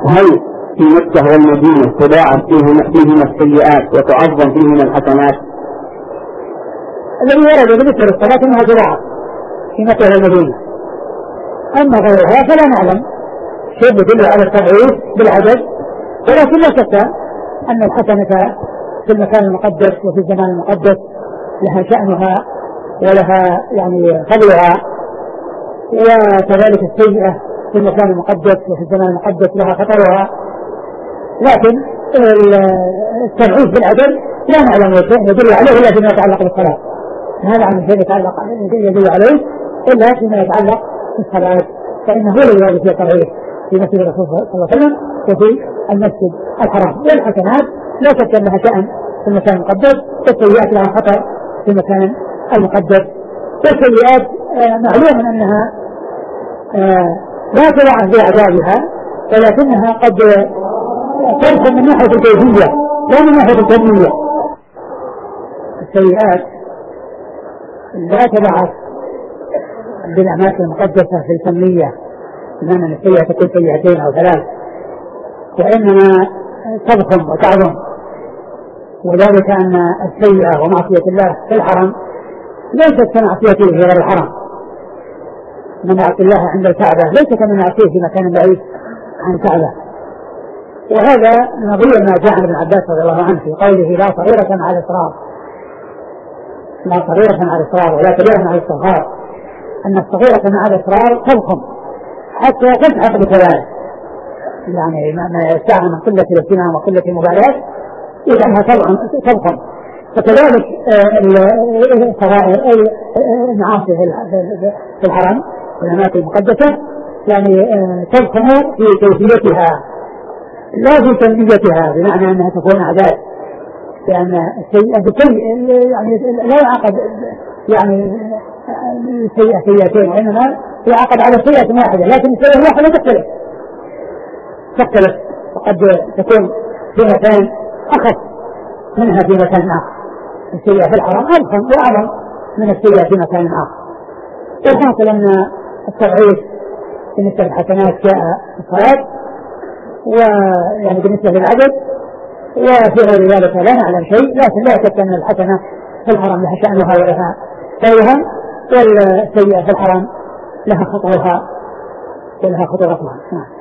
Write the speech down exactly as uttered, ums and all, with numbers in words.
هل في مكة والمدينة تضاعف فيهما السيئات وتعظم فيهما الحسنات؟ الذي ورد بالنسبة للصلاة أنها تضاعف في مكة والمدينة، أما غيرها فلا نعلم شيء يدل على التضعيف بالعدد، ولكن لا شك أن الحسنة في المكان المقدس وفي الزمان المقدس لها شأنها ولها يعني فضلها، وكذلك السيئة في المكان المقدس وفي الزمان المقدس لها خطرها، لكن التضعيف بالعدد لا نعلم شيء يدل عليه إلا فيما يتعلق بالصلاة. هذا عن شيء يتعلق يدل عليه إلا فيما يتعلق بالصلاة، فإنه هو الذي يرد فيه التضعيف في مسجد الرسول صلى الله عليه وسلم وفي المسجد الحرام. والحسنات لا شك أنها شأن في المكان المقدس، والسيئات لها خطر في المكان المقدس. والسيئات معلوم أنها لا تضاعف بأعدادها، ولكنها قد ترسم من ناحية الكيفية لا من ناحية الكمية. السيئات لا تضاعف بالأماكن المقدسة في الكمية، بمعنى أن السيئة تكون سيئتين أو ثلاث، وإنما تضخم وتعظم، وذلك أن السيئة ومعصية الله في الحرم ليست كمعصيته في غير الحرم. من يعصي الله عند الكعبة ليس كمن يعصيه في مكان بعيد عن الكعبة. وهذا نظير ما جاء عن ابن عباس رضي الله عنه في قوله لا صغيرة مع الإصرار، لا صغيرة مع الإصرار ولا كبيرة مع الاستغفار، أن الصغيرة مع الإصرار تضخم حتى تسحق بكبائر، يعني ما يستعمل من قلة الاهتمام وقلة المبالاة إذا تضخم. فكذلك الصغائر المعاصي في الحرم والأماكن المقدسة يعني تضخم في كيفيتها لا في كميتها، بمعنى أنها تكون أعداد، لأن السيئة بكل يعني لا يعقد يعني سيئة سيئتين، وإنما يعقد على سيئة واحدة، لكن السيئة الواحدة تختلف تختلف وقد تكون في مكان أخف منها في مكان آخر. السيئة في الحرم أضخم وأعظم من السيئة في مكان آخر. والحاصل أن التضعيف بالنسبة للحسنات جاء في الصلاة، ويعني بالنسبة للعدد، وفي غير ذلك لا نعلم شيء، لكن لا شك أن الحسنة في الحرم لها شأنها ولها خيرها، والسيئة في الحرم لها خطرها ولها خطرتها.